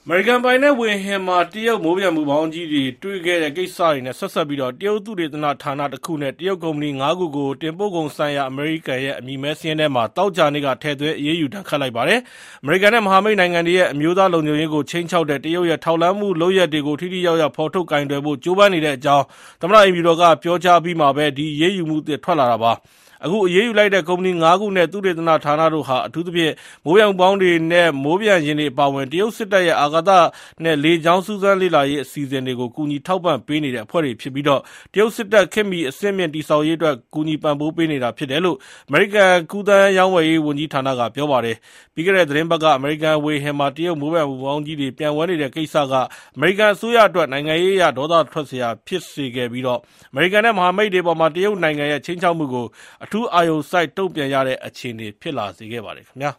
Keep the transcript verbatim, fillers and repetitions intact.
မေရိကန်ပိုင်နက်ဝေဟင်မှာတရုတ်မိုးပျံပူဖောင်းကြီးတွေတွေ့ခဲ့တဲ့ကိစ္စတွေနဲ့ဆက်စပ်ပြီးတော့တရုတ်သုတေသနဌာနတစ်ခုနဲ့တရုတ်ကုမ္ပဏီငါးခုကိုတင်ပို့ကုန်ဆိုင်ရာအမေရိကန်ရဲ့အမည်မဲစာရင်းထဲမှာတောက်ကြနေ့ကထည့်သွင်းအရေးယူဒဏ်ခတ်လိုက်ပါတယ်။အမေရိကန်နဲ့မဟာမိတ်နိုင်ငံတွေရဲ့အမျိုးသားလုံခြုံရေးကိုချိန်ချောက်တဲ့တရုတ်ရဲ့ထောက်လှမ်းမှုလုပ်ရက်တွေကိုထိထိရောက်ရောက်ဖော်ထုတ်ကင်တွယ်ဖို့ကြိုးပမ်းနေတဲ့အကြောင်းသမ္မတအိမ်ဖြူတော်ကပြောကြားပြီးမှပဲဒီအရေးယူမှုတွေထွက်လာတာပါ။အခုအရေးယူလိုက်တဲ့ကုမ္ပဏီငါးခုနဲ့သုတေသနဌာနတို့ဟာအထူးသဖြင့်မိုးပျံပေါင်းတွေနဲ့မိုးပျံရင်တွေအပါအဝင်တရုတ်စစ်တပ်ရဲ့အာကာသနဲ့လေကြောင်းစူးစမ်းလေ့လာရေးအစီအစဉ်တွေကိုကူညီထောက်ပံ့ပေးနေတဲ့အဖွဲ့တွေဖြစ်ပြီးတော့တရုတ်စစ်တပ်ခေတ်မီအဆင့်မြင့်တိစောက်ရေးအတွက်ကူညီပံ့ပိုးပေးနေတာဖြစ်တယ်လို့အမေရိကန်ကူးသန်းရောင်းဝယ်ရေးဝန်ကြီးဌာနကပြောပါတယ်။ပြီးခဲ့တဲ့သတင်းပတ်ကအမေရိကန်ဝေဟင်မှာတရုတ်မိုးပျံပူပေါင်းကြီးတွေပြန်ဝဲနေတဲ့ကိစ္စကအမေရိကန်အစိုးရအတွက်နိုင်ငံရေးအရဒေါသထွက်စရာဖြစ်စေခဲ့ပြီးတော့အမေရိကန်နဲ့မဟာမိတ်တွေပေါ်မှာတရုတ်နိုင်ငံရဲ့ချင်းချောက်မှုကိုအထူးအာရုံစိုက်တုံ့ပြန်ရတဲ့အခြေအနေဖြစ်လာစေခဲ့ပါတယ်ခင်ဗျာ